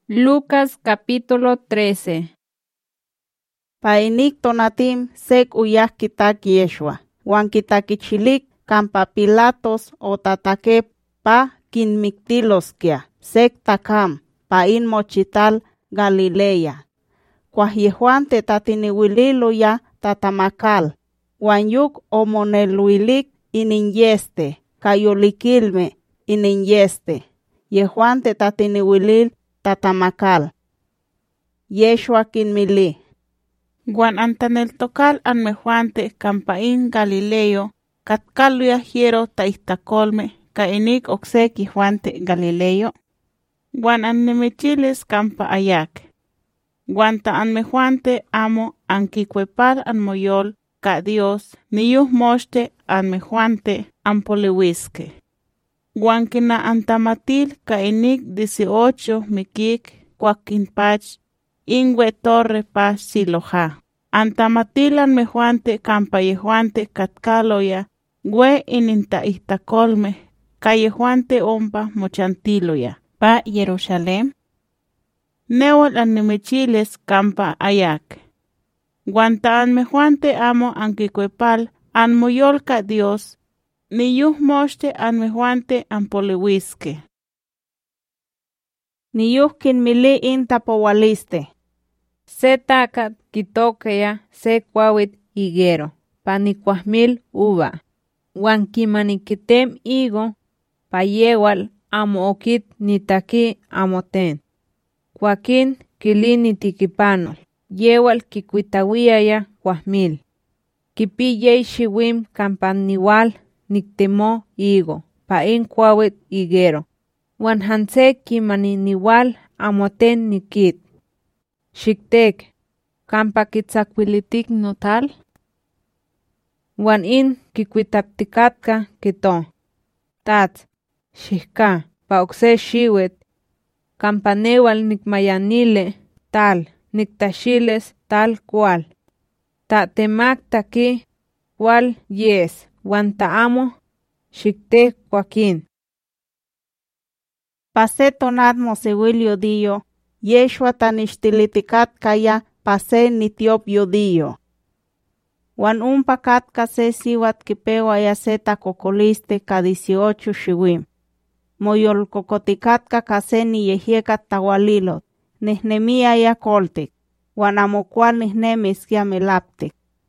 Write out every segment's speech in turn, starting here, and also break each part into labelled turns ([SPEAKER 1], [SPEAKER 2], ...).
[SPEAKER 1] Lucas capítulo 13.
[SPEAKER 2] Painik tonatim sek uyah kitak Yeshua. Wan kitakichilik kampa Pilatos o tatake pa kinmiktiloskia. Sek takam pain mochital Galilea. Kwa Yehuan te tatiniwililo ya tatamakal. Wan yuk omoneluilik ininyeste. Kayolikilme ininyeste. Yehuan te tatiniwilil tatamakal. Yeshua kinmili.
[SPEAKER 3] Guan antaneltokal anmejuante campaín Galileo, catcaluya hiero taistacolme, caenic oxequi juante Galileo. Guan annemichiles campa ayak. Guanta anmejuante amo anquicuepal anmoyol, ca Dios, niyuh mochte anmejuante ampolewisque. Guan kina antamatil caenic 18 mikik, cuaquinpach, Ingwe torre pa siloja. Antamatilan mejuante campayejuante catcaloya, gwe ininta istacolme, callejuante ompa mochantiloya. Pa Jerusalem. Newal animichiles campa ayak. Guantaan mejuante amo anquicuepal, anmoyolca Dios, niyuh mochte anmejuante ampolewisque.
[SPEAKER 2] Niyuh kinmili intapowaliste.
[SPEAKER 1] Se tacat quitoquea se cuauit higuero, panicuahmil uva. Wan quimaniquitem higo, payewal amo okit nitaki amoten. Cuaquín quilini tiquipanol, yewal quicuitawiaya cuahmil. Quipiyey xiwim campaniwal nictemo higo, pain cuauit higuero. Wan hanse quimaniniwal amoten nikit. Xiktek, campa kitzacuilitik notal. Wan in kikuitaptikatka kito. Tats, xihka, pa okse xiwet. Campanewal nikmayanile, tal, niktashiles tal cual. Ta temakta ki, cual yes, wan taamo, xiktek cuaquín.
[SPEAKER 2] Pase tonat mosewilio dio, Yeshua tanixtilitikat kaya pase nitiop yodio. Wan unpakat kase siwat kipewa ya seta kokoliste ka 18 xiwim. Moyol kokotikatka kase ni yehiekat tawalilot, nehnemia ya koltik, wan amokual nehnemis ya melaptik.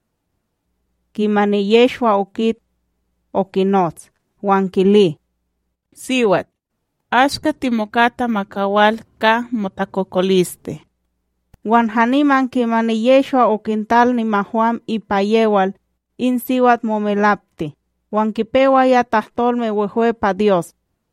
[SPEAKER 2] Kimani Yeshua okit okinots, wan kili.
[SPEAKER 3] Siwat. Ashka timokata makawal ka motakokoliste.
[SPEAKER 2] Wan haniman kimani Yeshua okintal ni mahuam ipayewal in siwat momelapti. Wan kipewa ya tahtolme wehue pa Dios.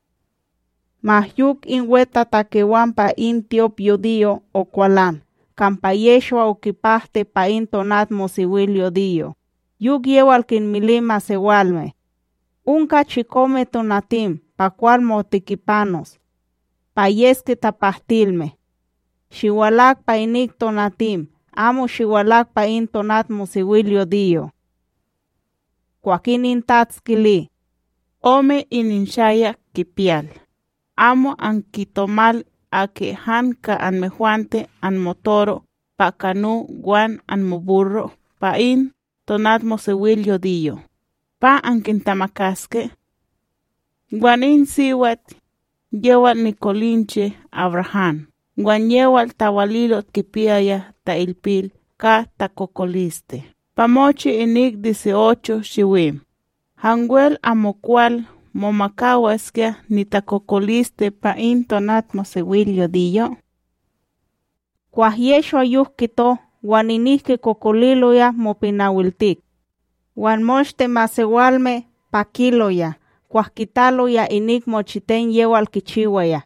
[SPEAKER 2] Mahyuk in weta takewan pa in tiop yodio o kualan. Kampa Yeshua okipahte pa in tonat mosiwil yodio. Yuk yewal kinmilima sewalme. Unka chikome tonatim. Pa cual motikipanos, pa yeske tapahtilme. Xiwalak pa inik tonatim, amo xiwalak pa in tonat mosiwilio dio. Cuaquín intatskili.
[SPEAKER 3] Ome ininshaya kipial. Amo ankitomal ake hanka anmejuante anmotoro, pa canu guan anmoburro, pa in tonat mosiwilio dio. Pa ankintamakaske. Guanin siwat, yewal Nicolinche Abraham. Guan yewal tawalilot kipiaya ta ilpil ka takokoliste. Pamochi inik 18 xiwim. Hanguel amokual momakawaskya ni takokoliste pa in tonat mosewilio diyo.
[SPEAKER 2] Cuah Yeshua yuhkito, wan inihke kokoliloya mopinawiltik. Wan mochte masewalme pakiloya. Cuahquitalo ya inik mochiten yewal kichiwaya.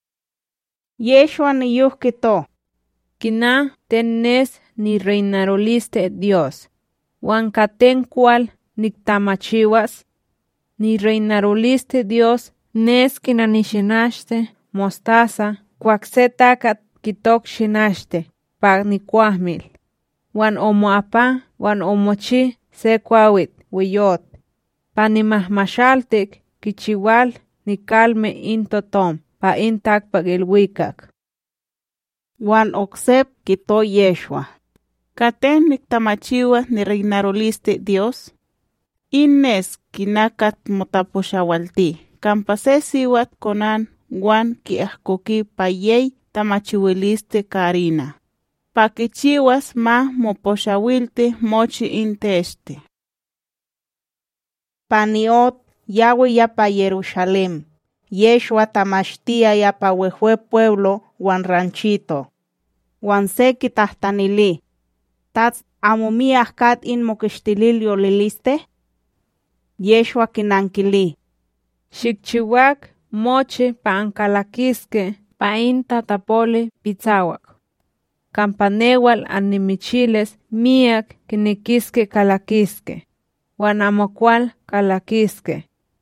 [SPEAKER 2] Yeshua ni yuhkito.
[SPEAKER 1] Kina tennes ni reinaroliste Dios. Wan katen cual niktamachiwas. Ni reinaroliste Dios nes kinanishinashte mostaza. Cuaxe takat kitok shinashte. Pa nikuahmil. Wan omoapa, wan omochi se kuawit wiyot. Panimahmashaltik kichiwal ni kalme intotom pa intak pagilwikak.
[SPEAKER 2] Wan oksep kito Yeshua.
[SPEAKER 3] Katen niktamachiwa ni reinaroliste Dios. Innes kinakat motaposhawalti. Kampase siwat konan wan kiahkoki payey tamachiwiliste karina. Pakichiwas ma moposhawilte mochi inteste.
[SPEAKER 2] Paniot Yahweh ya pa Jerusalem. Yeshua tamashtia ya pa wehue pueblo wan ranchito. Wan seki tahtanili. Tats amumiah kat in mokishtilil yoliliste? Yeshua kinankili.
[SPEAKER 1] Xikchiuak mochi pa ankalakiske pa in tatapoli pitzawak. Campanewal animichiles miak kinikiske kalakiske. Wan amokual kalakiske.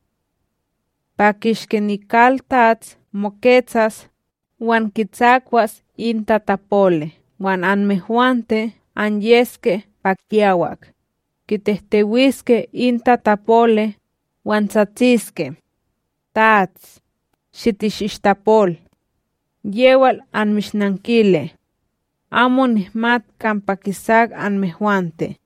[SPEAKER 1] Pakixke nikal tats moquetzas wan kitzakwas in tatapole. Wan anmehuante anyeske pakiawak. Kitehtewiske in tatapole wan tzatziske. Tats, xitixixtapol. Yewal anmixnankile. Amo nihmat kampakisag anmehuante.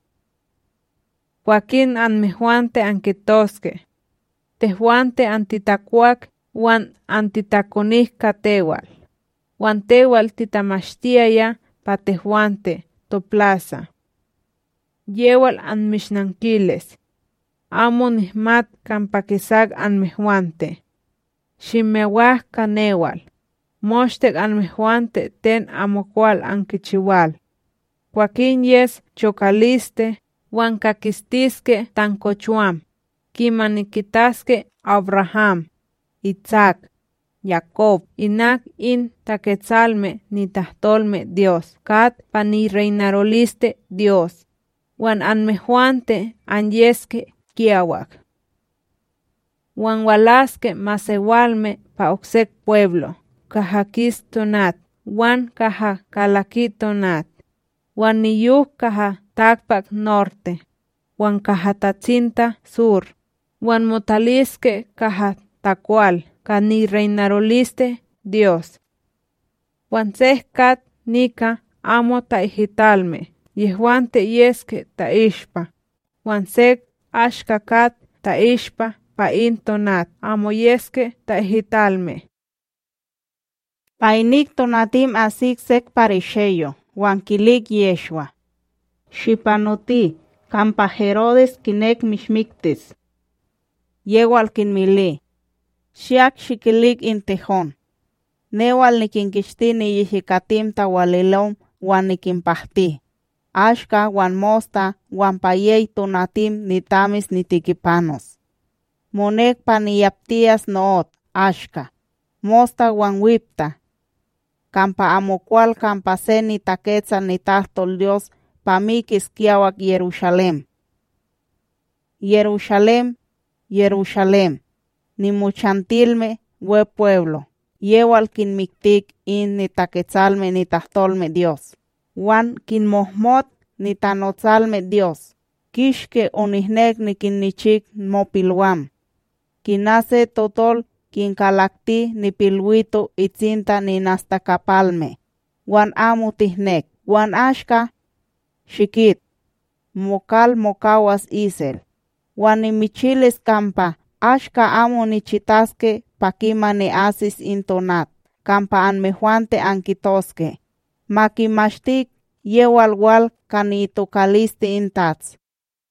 [SPEAKER 1] Joaquín anmehuante ankitoske. Tehuante antitakuak wan antitakonih katewal. Wan tewal titamashtiaya pa tehuante to plaza. Yewal anmixnankiles. Amo nihmat kampakisag anmehuante. Ximewah kanewal. Moshtek anmehuante ten amokual ankichiwal. Joaquín yes chokaliste wan kakistiske tankochuam. Kimanikitaske Abraham, Isaac, Jacob, inak in taketzalme ni tahtolme Dios, kat pani reinaroliste Dios. Wan anmehuante anyeske kiawak. Wan walaske masewalme pa oksek pueblo. Kahakis tonat, wan kaha kalaki tonat, wan niyuk kaha takpak norte, wan kaha tatzinta sur, wan motaliske kaha takual, kani reinaroliste Dios. Wan sehkat nika amo taihitalme, yehuante yeske taishpa, wan sek ashkakat taishpa pa intonat, amo yeske taihitalme.
[SPEAKER 2] Painik tonatim asik sek parisheyo, wan kilik Yeshua. Shipanoti, kampa Herodes kinek mishmiktis. Yewal kinmili. Shiak shikilik intejón. Newal nikinkishtini yishikatim tawalilom wan nikimpahti. Ashka wan mosta wan payey tonatim nitamis nitikipanos. Monek paniyaptias noot, ashka. Mosta wan wipta. Kampa amokual kampa se nitaketza nitahtol Dios pamikis kiawak Jerusalem. Jerusalem, Jerusalem, ni muchantilme we pueblo. Yewal kinmiktik in nitaketzalme nitahtolme Dios. Wan kinmohmot nitanotzalme Dios. Kishke onihnek nikinnichik mopilwam. Kinase totol kinkalakti ni pilwito itzinta ni nastakapalme. Wan amo tihnek. Wan ashka shikit. Mokal mokawas isel. Wan ni michiles kampa. Ashka amo ni chitaske pakima ni asis intonat. Kampa anmehuante ankitoske. Makimashtik yewal wal kanitokaliste intats.